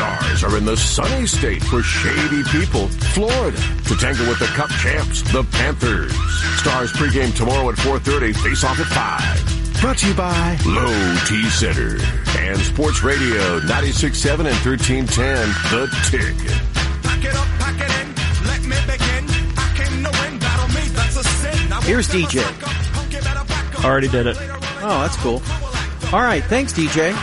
Stars are in the sunny state for shady people, Florida, to tangle with the Cup champs, the Panthers. Stars pregame tomorrow at 4:30, face off at 5. Brought to you by Low T Center and Sports Radio 96.7 and 1310, The Ticket. Pack it up, pack it in, let me begin. I came to win, battle me, that's a sin. Here's DJ. Already did it. Oh, that's cool. All right, thanks, DJ.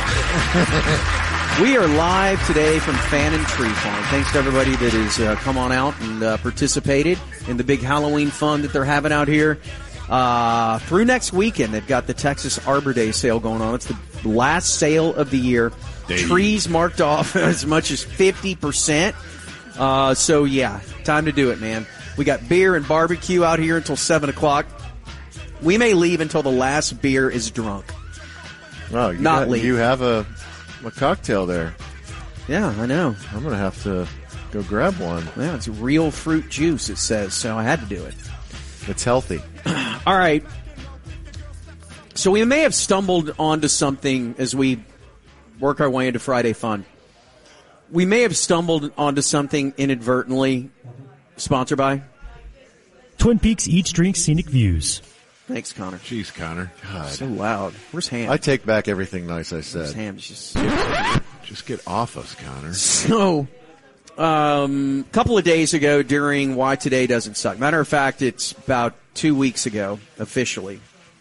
We are live today from Fannin Tree Farm. Thanks to everybody that has come on out and participated in the big Halloween fun that they're having out here. Through next weekend, they've got the Texas Arbor Day sale going on. It's the last sale of the year. Trees marked off as much as 50%. So, yeah, time to do it, man. We got beer and barbecue out here until 7 o'clock. We may leave until the last beer is drunk. Oh, leave. You have a cocktail there. Yeah, I know. I'm going to have to go grab one. Yeah, it's real fruit juice, it says, so I had to do it. It's healthy. All right. So we may have stumbled onto something as we work our way into Friday Fun. We may have stumbled onto something inadvertently. Sponsored by Twin Peaks Eats Drink Scenic Views. Thanks, Connor. Jeez, Connor. God. So loud. Where's Ham? I take back everything nice I said. Where's Ham? Just get off us, Connor. So, couple of days ago during Why Today Doesn't Suck. Matter of fact, it's about 2 weeks ago, officially.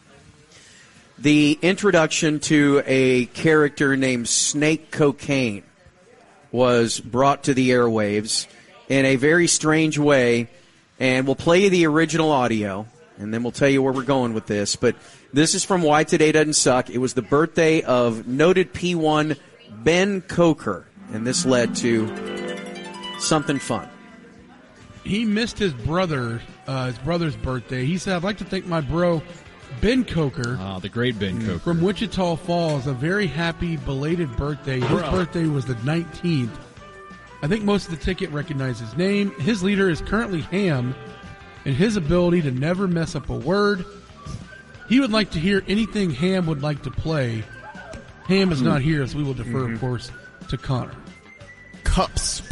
The introduction to a character named Snake Cocaine was brought to the airwaves in a very strange way, and we'll play you the original audio, and then we'll tell you where we're going with this. But this is from Why Today Doesn't Suck. It was the birthday of noted P1 Ben Coker, and this led to something fun. He missed his brother's birthday. He said, "I'd like to thank my bro, Ben Coker." The great Ben Coker. From Wichita Falls. A very happy belated birthday. His birthday was the 19th. I think most of the ticket recognize his name. His leader is currently Ham, and his ability to never mess up a word. He would like to hear anything Ham would like to play. Ham is not here, so we will defer, of course, to Connor. Cups.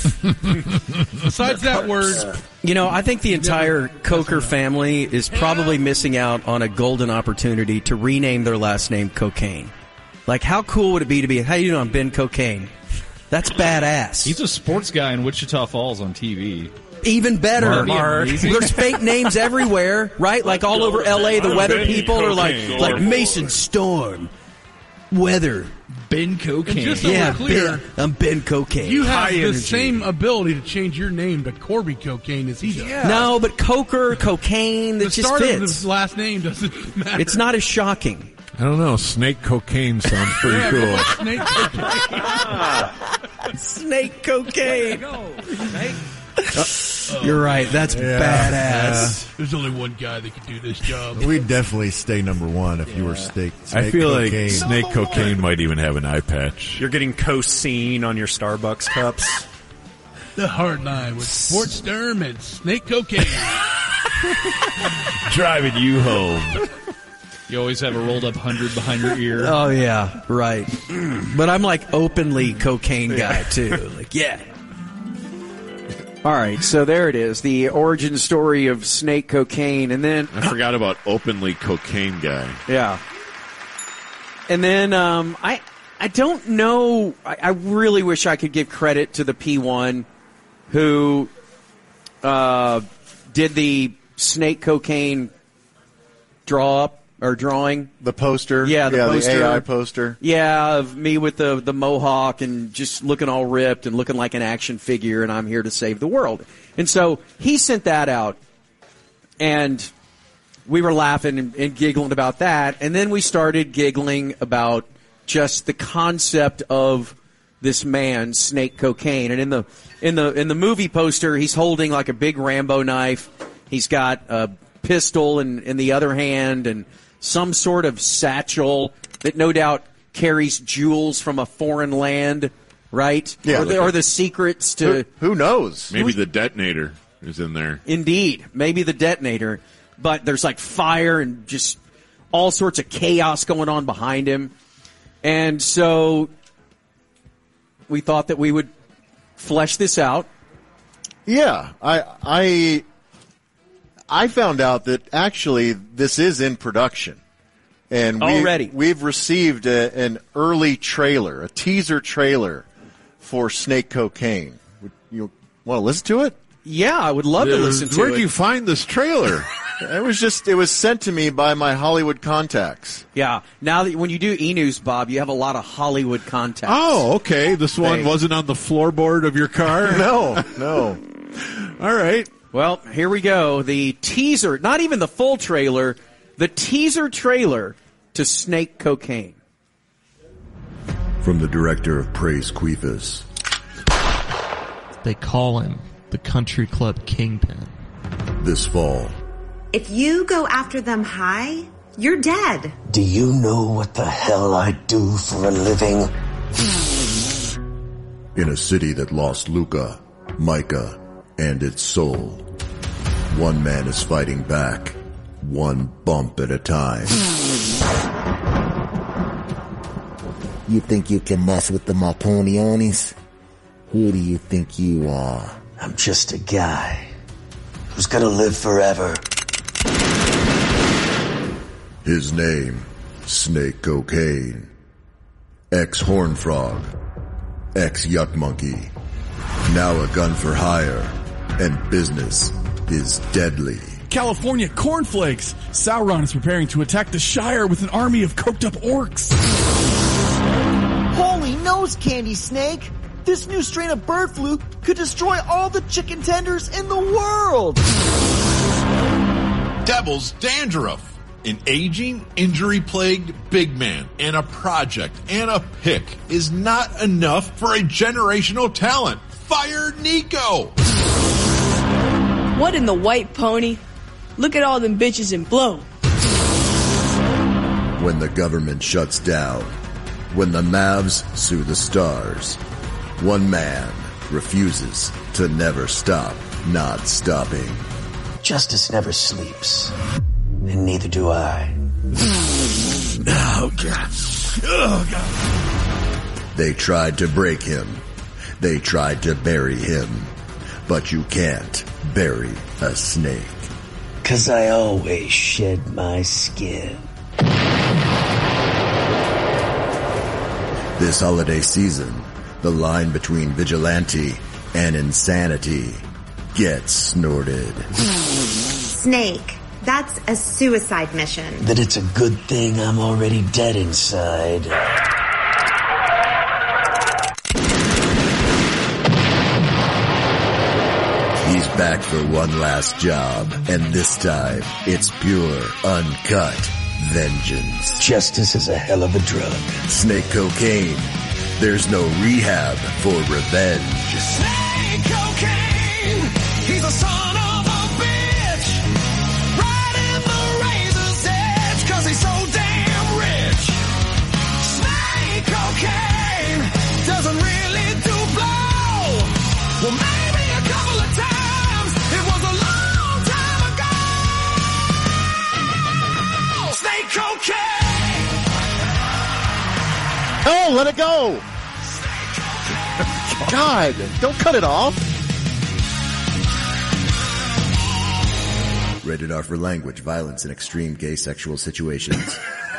Besides that word... You know, I think the entire Coker family is probably missing out on a golden opportunity to rename their last name Cocaine. Like, how cool would it be to be, how you doing, Ben Cocaine? That's badass. He's a sports guy in Wichita Falls on TV. Even better. There's fake names everywhere, right? Like all over L.A., the weather people are like Mason Storm. Weather. Ben Cocaine. Just so we're clear, I'm Ben Cocaine. You have the same ability to change your name to Corby Cocaine as he does. Yeah. No, but Coker, Cocaine, that just start fits. of his last name doesn't matter. It's not as shocking. I don't know. Snake Cocaine sounds pretty cool. Snake Cocaine. Snake Cocaine. You're right. That's badass. There's only one guy that can do this job. We'd definitely stay number one if you were Snake I feel Cocaine. like Snake Cocaine might even have an eye patch. You're getting Cosine on your Starbucks cups. The Hard Line with Sports Sturm and Snake Cocaine. Driving you home. You always have a rolled up 100 behind your ear. Oh, yeah. Right. But I'm like openly cocaine guy, too. Like, yeah. All right, so there it is, the origin story of Snake Cocaine, and then... I forgot about openly cocaine guy. Yeah. And then I don't know, I really wish I could give credit to the P1 who did the Snake Cocaine drawing. The poster? Yeah, the poster. The AI poster. Yeah, of me with the mohawk and just looking all ripped and looking like an action figure, and I'm here to save the world. And so he sent that out, and we were laughing and giggling about that. And then we started giggling about just the concept of this man, Snake Cocaine. And in the movie poster, he's holding like a big Rambo knife. He's got a pistol in the other hand and some sort of satchel that no doubt carries jewels from a foreign land, right? Yeah, or the secrets to... Who knows? Maybe the detonator is in there. Indeed. Maybe the detonator. But there's like fire and just all sorts of chaos going on behind him. And so we thought that we would flesh this out. Yeah, I found out that actually this is in production, and we've received an early trailer, a teaser trailer for Snake Cocaine. You want to listen to it? Yeah, I would love to listen to it. Where'd you find this trailer? It was sent to me by my Hollywood contacts. Yeah. Now that when you do e-news, Bob, you have a lot of Hollywood contacts. Oh, okay. This one wasn't on the floorboard of your car? No. All right. Well, here we go. The teaser, not even the full trailer, the teaser trailer to Snake Cocaine. From the director of Praise Queefus. They call him the Country Club Kingpin. This fall. If you go after them high, you're dead. Do you know what the hell I do for a living? In a city that lost Luca, Micah, and its soul, one man is fighting back, one bump at a time. You think you can mess with the Marconionis? Who do you think you are? I'm just a guy who's gonna live forever. His name, Snake Cocaine. Ex-Horn Frog. Ex-Yuck Monkey. Now a gun for hire. And business is deadly. California cornflakes. Sauron is preparing to attack the Shire with an army of coked up orcs. Holy nose candy, Snake! This new strain of bird flu could destroy all the chicken tenders in the world! Devil's Dandruff. An aging, injury-plagued big man and a project and a pick is not enough for a generational talent. Fire Nico! What in the white pony? Look at all them bitches in blow. When the government shuts down, when the Mavs sue the stars, one man refuses to never stop not stopping. Justice never sleeps. And neither do I. Oh, God. Oh, God. They tried to break him. They tried to bury him. But you can't bury a snake. 'Cause I always shed my skin. This holiday season, the line between vigilante and insanity gets snorted. Snake. That's a suicide mission. Then it's a good thing I'm already dead inside. He's back for one last job, and this time, it's pure, uncut vengeance. Justice is a hell of a drug. Snake Cocaine. There's no rehab for revenge. Snake Cocaine. He's a son of a bitch. Right in the razor's edge, 'cause he's so damn rich. Snake Cocaine doesn't really do blow. Well, maybe a couple of times. It was a long time ago. Snake Cocaine. Oh, let it go. God, don't cut it off. Rated R for language, violence, and extreme gay sexual situations.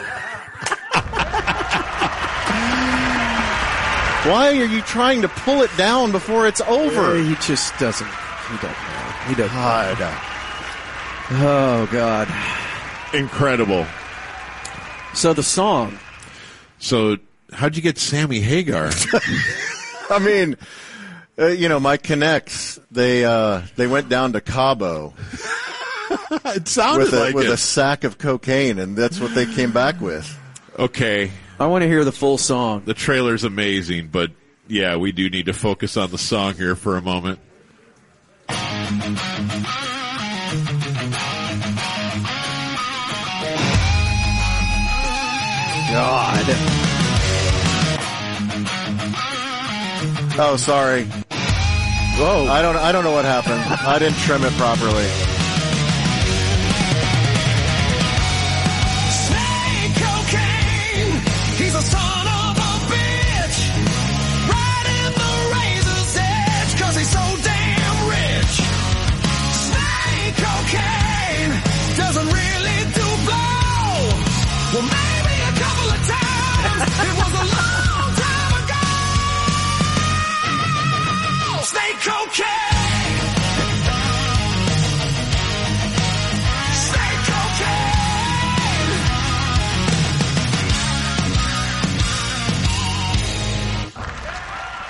Why are you trying to pull it down before it's over? He just doesn't. He doesn't know. He doesn't. God. Oh, God. Incredible. So the song. So how'd you get Sammy Hagar? I mean, my connects, they went down to Cabo. It sounded with a sack of cocaine, and that's what they came back with. Okay. I want to hear the full song. The trailer's amazing, but yeah, we do need to focus on the song here for a moment. God. Oh, sorry. Whoa. I don't know what happened. I didn't trim it properly. Snake Cocaine. He's a son of a bitch. Right in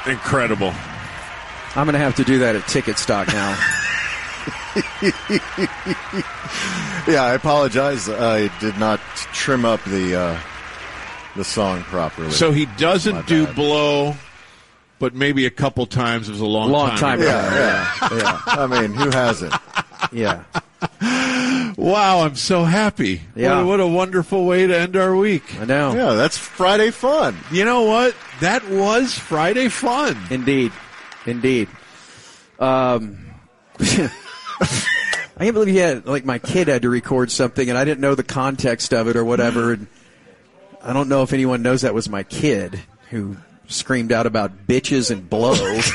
Incredible. I'm going to have to do that at Ticket Stock now. Yeah, I apologize. I did not trim up the song properly. So he doesn't do Blow, but maybe a couple times. It was a long time ago. Yeah. I mean, who hasn't? Yeah. Wow, I'm so happy. Yeah. What a wonderful way to end our week. I know. Yeah, that's Friday fun. You know what? That was Friday fun. Indeed. I can't believe my kid had to record something and I didn't know the context of it or whatever. And I don't know if anyone knows that was my kid who screamed out about bitches and blow.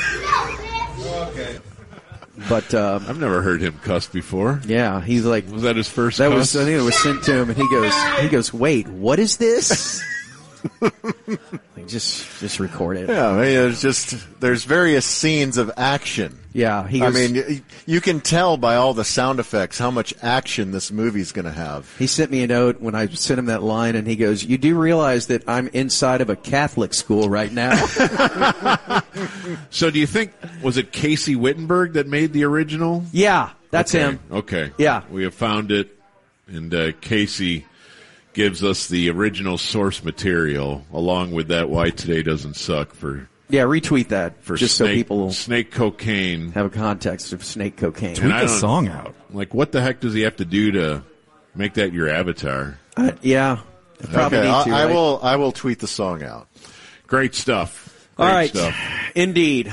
But I've never heard him cuss before. Yeah, he's like, was that his first that cuss? I think it was sent to him and he goes, wait, what is this? Just record it. Yeah, I mean, there's various scenes of action. Yeah, you can tell by all the sound effects how much action this movie's going to have. He sent me a note when I sent him that line, and he goes, "You do realize that I'm inside of a Catholic school right now?" So, do you think was it Casey Wittenberg that made the original? Yeah, that's him. Okay, yeah, we have found it, and Casey gives us the original source material along with that Why Today Doesn't Suck for. Yeah, retweet that for just so people snake cocaine have a context of snake cocaine. Tweet the song out. Like, what the heck does he have to do to make that your avatar? Yeah, probably need to. I will tweet the song out. Great stuff. All right, stuff. Indeed.